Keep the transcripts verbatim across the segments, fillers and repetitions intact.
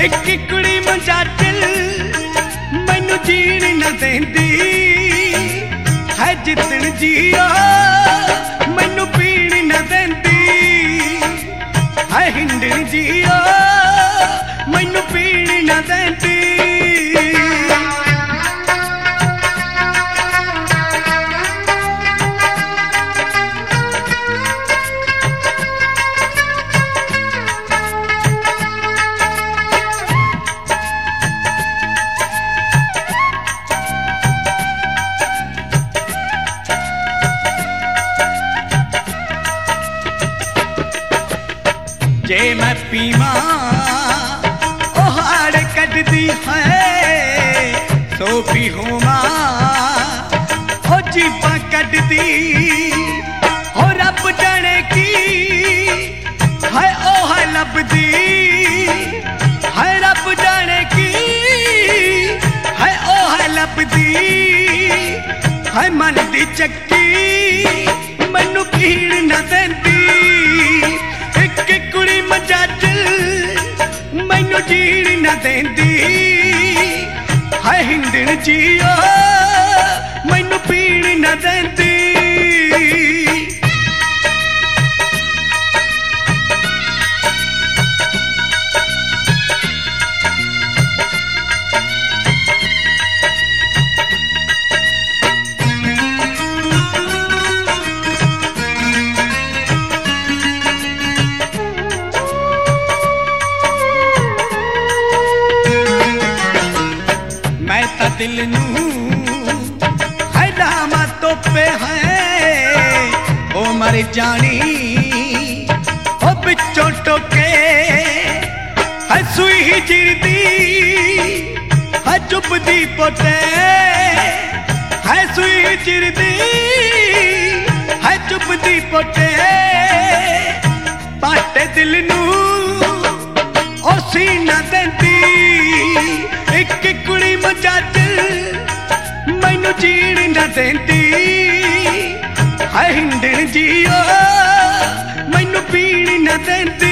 एक कुड़ी मजाटिल मैनू जीण न देंदी है जितन जियो मैनू पीण न देंदी है हिंडन जियो मैनू पीण न देंदी। जे मैं पीवा ओ हाड़ कटदी है सो भी होवा ओ जीबा कटदी हो रब जाने की है ओ है लभदी है रब जाने की है ओ है लभदी है मन दी चक्की मैनू भीड़ न देंदी कुड़ी मजाटिल मैनू जीण न देंदी है हिंडन जियो मैनू पीण न देंदी। दिल नू है रामा तोपे है ओ मर जानी ओ बिचों टोके है सुई ही जिरदी है चुपदी पोटे है सुई ही जिरदी है चुपदी पोटे पाटे दिल नू ओ सीना देंदी एक कुड़ी मजाटिल मैनू जीण न देंदी है हिंडन जियो मैनू पीण न देंदी।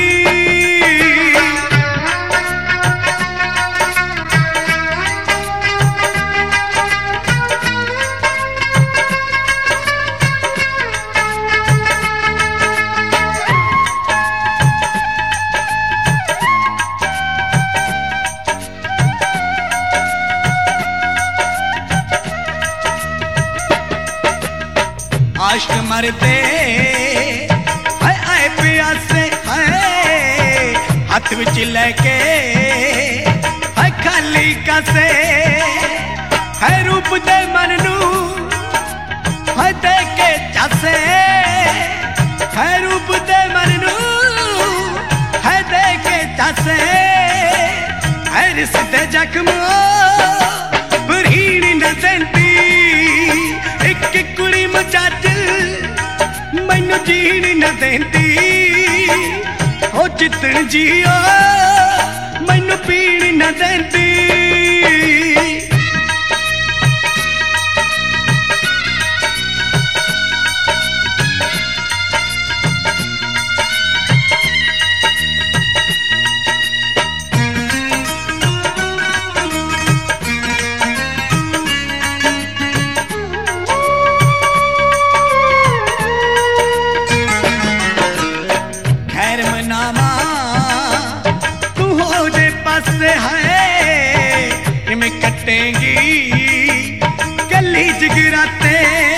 आश्क मरदे है आए प्यासे है हाथ विच लेके है खाली कासे है रूप दे मन नू है दे के चासे है रूप दे मन नू है दे के चासे है रिश्ते जख्म भरीण न देंदी एक कुड़ी मजाटिल मैनू जीण न देंदी ओ जितन जियो मैनू पीण न देंदी। तू हो दे पासे है में कटेंगी गली जगराते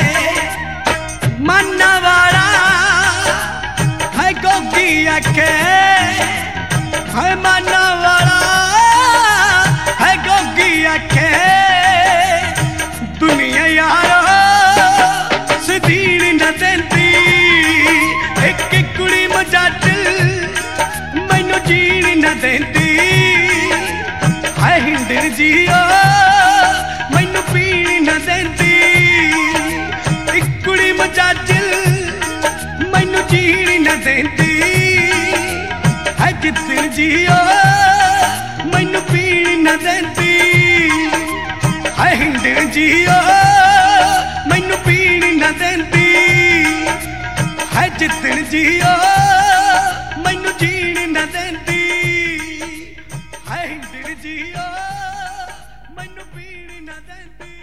माना वाला है गोगी आखे है माना वाला है गोगी आखे दुनिया यारो सदीण न देंदी एक कुड़ी मजाटिल मैनू जीण न देंदी है हिंडन जियो मैनू पीण न देंदी एक कुड़ी मजाटिल मैनू जीण न देंदी है जितन जियो मैनू पीण न देंदी है हिंडन जियो मैनू पीण न देंदी है जितन जियो मैनू जीण न देंदी है। मैनू पीण ना देंदी